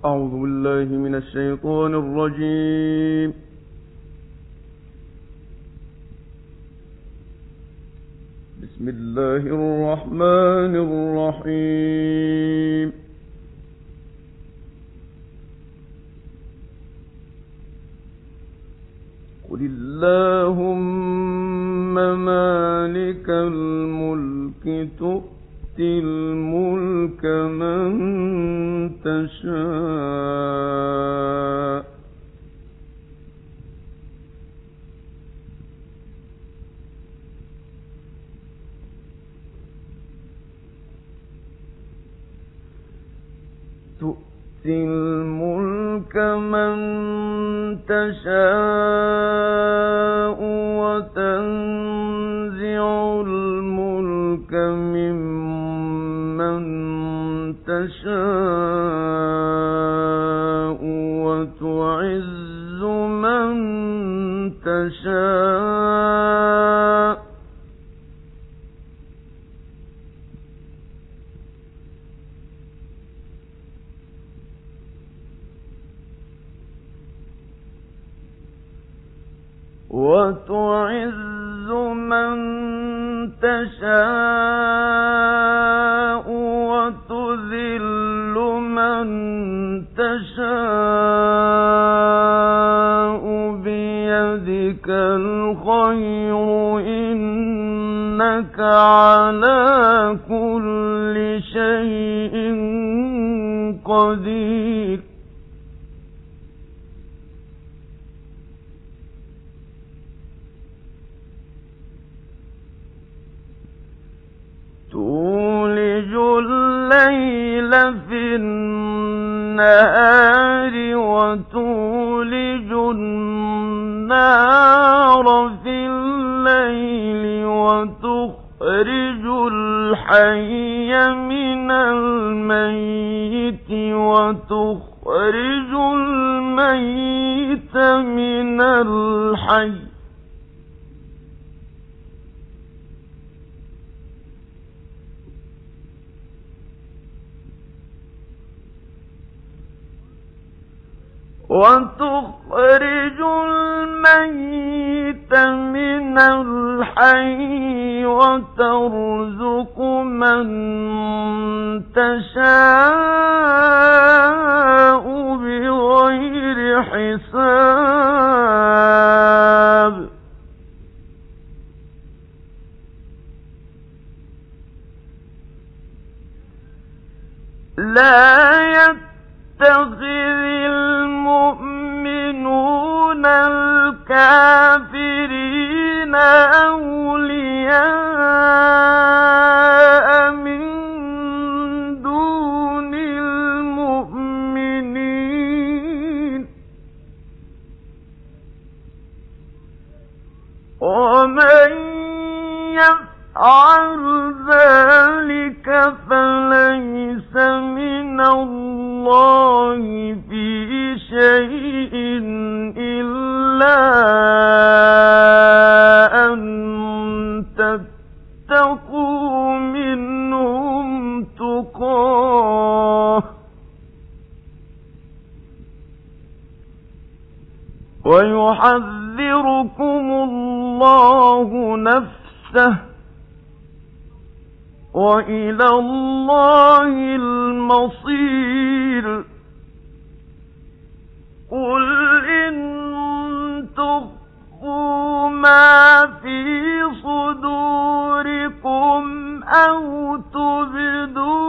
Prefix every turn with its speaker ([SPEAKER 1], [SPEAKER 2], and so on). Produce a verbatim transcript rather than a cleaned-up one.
[SPEAKER 1] أعوذ بالله من الشيطان الرجيم. بسم الله الرحمن الرحيم. قل اللهم مالك الملك تؤتي الملك من تشاء تؤتي الملك من تشاء وتنزع الملك ممن تشاء وتعز من تشاء وتعز من تشاء وتذل من تشاء بيدك الخير إنك على كل شيء قدير. تولج الليل في النهار وتولج النهار في الليل وتخرج الحي من الميت وتخرج الميت من الحي وتخرج الميت من الحي وترزق من تشاء بغير حساب. لا يتخذ المؤمنون الكافرين أولياء من دون المؤمنين ومن يفعل ذلك فليس من الله في شيء إلا أن تتقوا منهم تقاه ويحذركم الله نفسه وإلى الله المصير. قل إن تخفوا ما في صدوركم أو تبدوا